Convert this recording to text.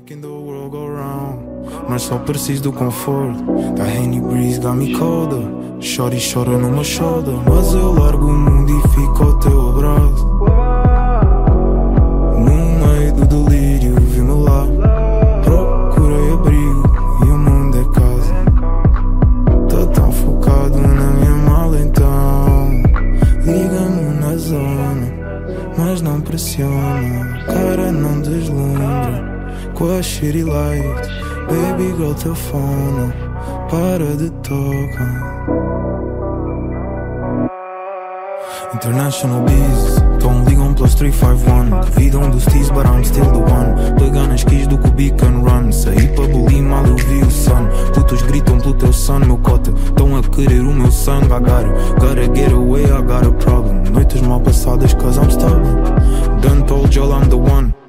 Making the world go round, mas só preciso do conforto. Da Henny Breeze got me colder. Shorty chora numa shoulder, mas eu largo o mundo e fico ao teu abraço. No meio do delírio vi-me lá, procurei abrigo e o mundo é casa. Tô tão focado na minha mala então liga-me na zona, mas não pressiona, cara não deslumbra com a shitty light. Baby girl, teu fone para de tocar. International business, então ligam plus 351. Duvidam dos teas, but I'm still the one. Pega nas keys do Cubic and run. Saí pra Bolim, mal eu vi o sun. Putos gritam pelo teu son, meu cota. Tão a querer o meu sangue, I got it. Gotta get away, I got a problem. Noites mal passadas, cause I'm stubborn. Done told y'all I'm the one.